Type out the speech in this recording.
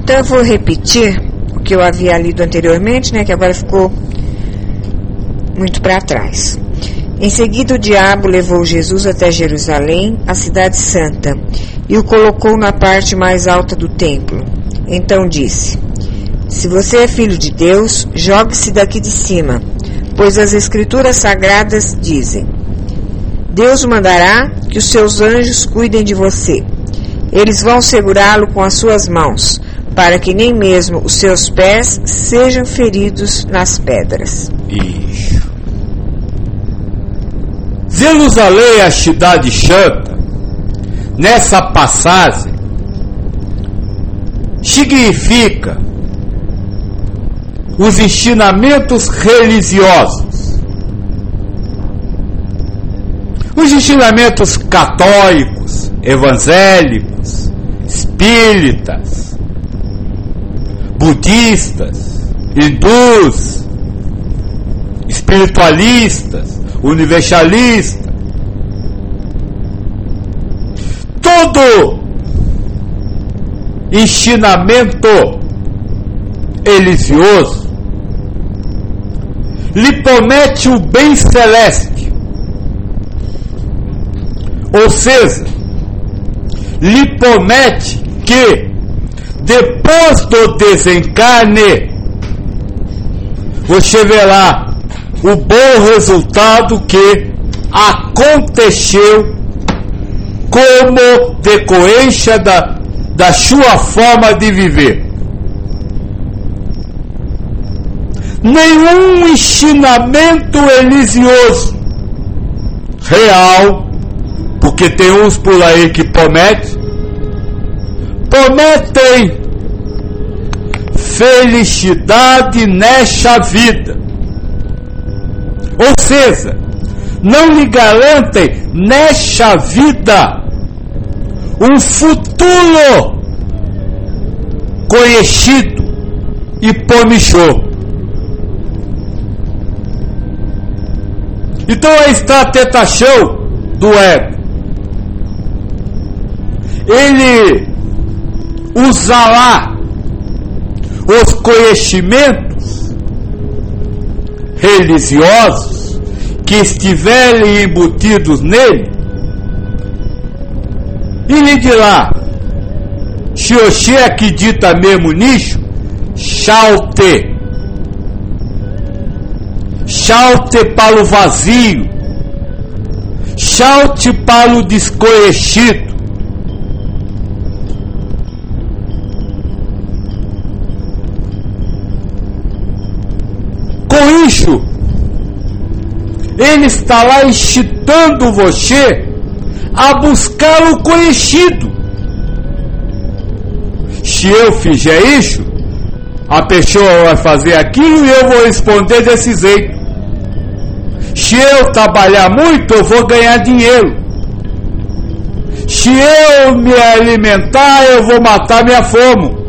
Então eu vou repetir o que eu havia lido anteriormente, que agora ficou muito para trás. Em seguida, o diabo levou Jesus até Jerusalém, a cidade santa, e o colocou na parte mais alta do templo. Então disse: se você é filho de Deus, jogue-se daqui de cima, pois as Escrituras Sagradas dizem: Deus mandará que os seus anjos cuidem de você. Eles vão segurá-lo com as suas mãos, para que nem mesmo os seus pés sejam feridos nas pedras. Isso. Jerusalém, a cidade santa, nessa passagem, significa os ensinamentos religiosos, os ensinamentos católicos, evangélicos, espíritas, budistas, hindus, espiritualistas, universalistas. Todo ensinamento religioso lhe promete o bem celeste, ou seja, lhe promete que depois do desencarne você verá o bom resultado que aconteceu como decorrência da sua forma de viver. Nenhum ensinamento religioso real, porque tem uns por aí que prometem felicidade nesta vida, ou seja, não lhe garantem nesta vida um futuro conhecido e promissor. Então a estratégia do ego, ele usará os conhecimentos religiosos que estiverem embutidos nele e lhe dirá: se você acredita mesmo nisso, salte para o vazio, salte para o desconhecido. Com isso, ele estará incitando você a buscar o conhecido. Se eu fizer isso, a pessoa vai fazer aquilo e eu vou responder desse jeito. Se eu trabalhar muito, eu vou ganhar dinheiro. Se eu me alimentar, eu vou matar minha fome.